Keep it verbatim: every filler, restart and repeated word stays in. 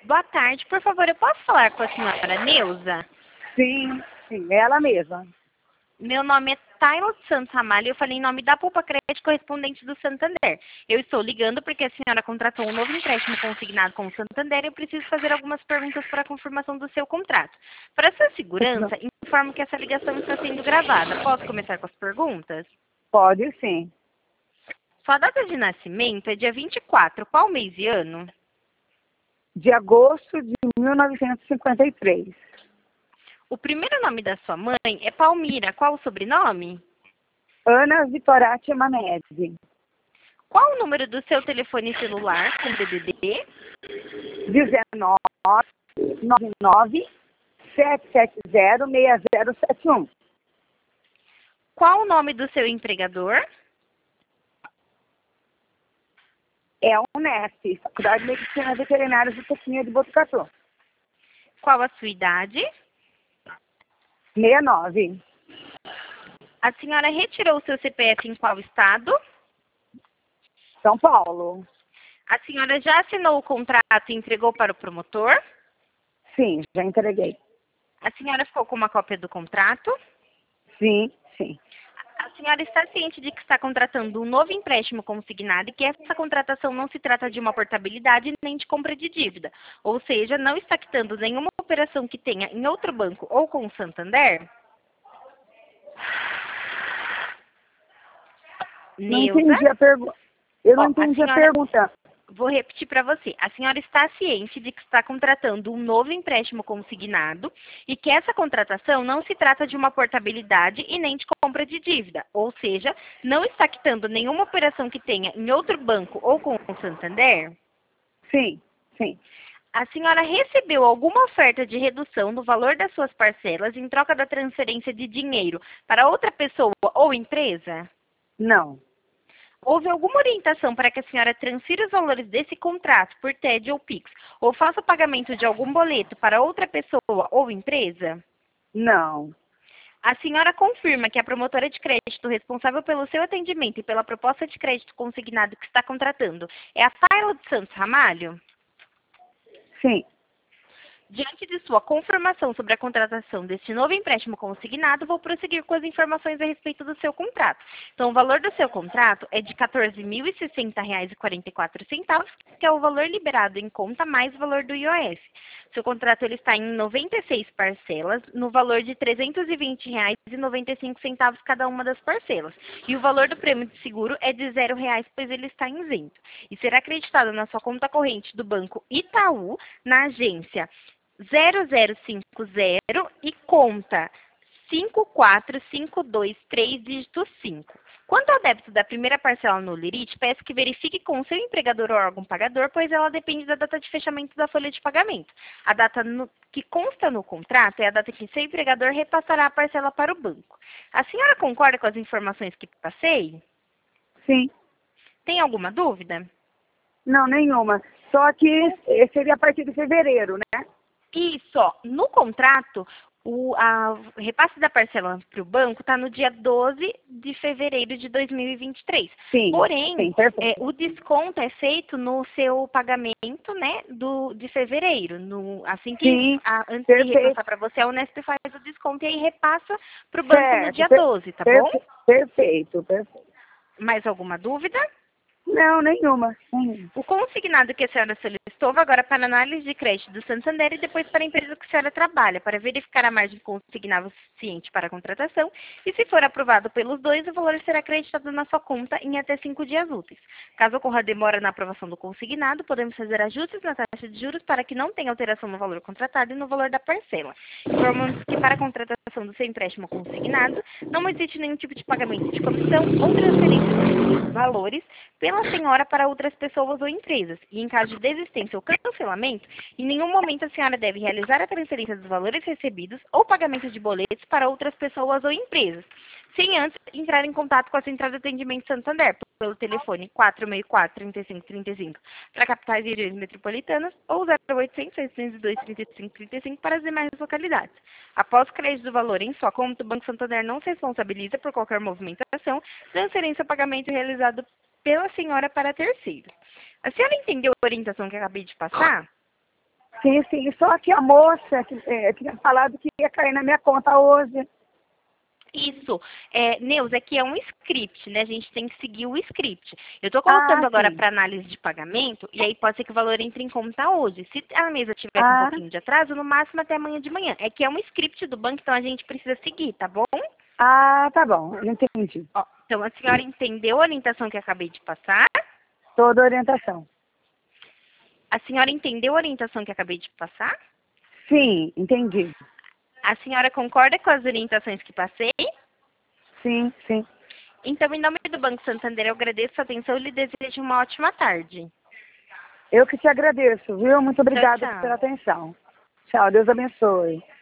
Boa tarde, por favor, eu posso falar com a senhora Neuza? Sim, sim, ela mesma. Meu nome é Taylor Santos Ramalho e eu falei em nome da Poupa Crédito correspondente do Santander. Eu estou ligando porque a senhora contratou um novo empréstimo consignado com o Santander e eu preciso fazer algumas perguntas para a confirmação do seu contrato. Para sua segurança, informo que essa ligação está sendo gravada. Posso começar com as perguntas? Pode sim. Sua data de nascimento é dia vinte e quatro, qual mês e ano? De agosto de mil novecentos e cinquenta e três. O primeiro nome da sua mãe é Palmira, qual o sobrenome? Ana Vitorati Manese. Qual o número do seu telefone celular com D D D? dezenove, noventa e nove, sete sete zero, seis zero sete um. Qual o nome do seu empregador? É a Unesp, Faculdade de Medicina Veterinária de Tequinha de Botucatu. Qual a sua idade? sessenta e nove. A senhora retirou o seu C P F em qual estado? São Paulo. A senhora já assinou o contrato e entregou para o promotor? Sim, já entreguei. A senhora ficou com uma cópia do contrato? Sim, sim. A senhora está ciente de que está contratando um novo empréstimo consignado e que essa contratação não se trata de uma portabilidade nem de compra de dívida, ou seja, não está quitando nenhuma operação que tenha em outro banco ou com o Santander? Não Neuza? entendi a pergunta. Eu não Ó, a entendi a senhora- pergunta. Vou repetir para você. A senhora está ciente de que está contratando um novo empréstimo consignado e que essa contratação não se trata de uma portabilidade e nem de compra de dívida, ou seja, não está quitando nenhuma operação que tenha em outro banco ou com o Santander? Sim, sim. A senhora recebeu alguma oferta de redução no valor das suas parcelas em troca da transferência de dinheiro para outra pessoa ou empresa? Não. Houve alguma orientação para que a senhora transfira os valores desse contrato por T E D ou Pix, ou faça o pagamento de algum boleto para outra pessoa ou empresa? Não. A senhora confirma que a promotora de crédito responsável pelo seu atendimento e pela proposta de crédito consignado que está contratando é a Taila de Santos Ramalho? Sim. Diante de sua confirmação sobre a contratação deste novo empréstimo consignado, vou prosseguir com as informações a respeito do seu contrato. Então, o valor do seu contrato é de quatorze mil e sessenta reais e quarenta e quatro centavos, que é o valor liberado em conta mais o valor do I O F. Seu contrato ele está em noventa e seis parcelas, no valor de trezentos e vinte reais e noventa e cinco centavos cada uma das parcelas. E o valor do prêmio de seguro é de zero reais, pois ele está isento. E será acreditado na sua conta corrente do Banco Itaú, na agência zero zero cinco zero e conta cinco quatro cinco dois três, dígito cinco. Quanto ao débito da primeira parcela no Lerite, peço que verifique com o seu empregador ou órgão pagador, pois ela depende da data de fechamento da folha de pagamento. A data no, que consta no contrato é a data que seu empregador repassará a parcela para o banco. A senhora concorda com as informações que passei? Sim. Tem alguma dúvida? Não, nenhuma. Só que eh, seria a partir de fevereiro, né? Isso, ó, no contrato, o a, o repasse da parcela para o banco está no dia doze de fevereiro de dois mil e vinte e três. Sim. Porém, Sim, é, perfeito. o desconto é feito no seu pagamento, né, do, de fevereiro. No, assim que, Sim, a, antes de perfeito. repassar para você, a Unesp faz o desconto e aí repassa para o banco no Certo. dia per- doze, tá bom? perfe- Perfeito, perfeito. Mais alguma dúvida? Não, nenhuma. nenhuma. O consignado que a senhora solicitou vai agora para a análise de crédito do Santander e depois para a empresa que a senhora trabalha, para verificar a margem consignável suficiente para a contratação e, se for aprovado pelos dois, o valor será acreditado na sua conta em até cinco dias úteis. Caso ocorra demora na aprovação do consignado, podemos fazer ajustes na taxa de juros para que não tenha alteração no valor contratado e no valor da parcela. Informamos que para a contratação do seu empréstimo consignado, não existe nenhum tipo de pagamento de comissão ou transferência de valores pela senhora para outras pessoas ou empresas. E em caso de desistência ou cancelamento, em nenhum momento a senhora deve realizar a transferência dos valores recebidos ou pagamento de boletos para outras pessoas ou empresas, sem antes entrar em contato com a Central de Atendimento Santander, pelo telefone quatro seis quatro, três cinco três cinco para capitais e regiões metropolitanas ou zero oitocentos, seiscentos e dois, trinta e cinco trinta e cinco para as demais localidades. Após o crédito do valor em sua conta, o Banco Santander não se responsabiliza por qualquer movimentação, transferência ou pagamento realizado pela senhora para terceiro. A senhora entendeu a orientação que eu acabei de passar? Sim, sim. Só que a moça que, é, tinha falado que ia cair na minha conta hoje. Isso. É, Neuza, aqui é um script, né? A gente tem que seguir o script. Eu estou Ah, colocando agora sim. para análise de pagamento, e aí pode ser que o valor entre em conta hoje. Se a mesa tiver com um Ah, pouquinho de atraso, no máximo até amanhã de manhã. É que é um script do banco, então a gente precisa seguir, tá bom? ah, tá bom. Eu entendi. Ó, então a senhora entendeu a orientação que eu acabei de passar? Toda a orientação. A senhora entendeu a orientação que eu acabei de passar? Sim, entendi. A senhora concorda com as orientações que passei? Sim, sim. Então, em nome do Banco Santander, eu agradeço a sua atenção e lhe desejo uma ótima tarde. Eu que te agradeço, viu? Muito Tchau, obrigada pela tchau. atenção. Tchau, Deus abençoe.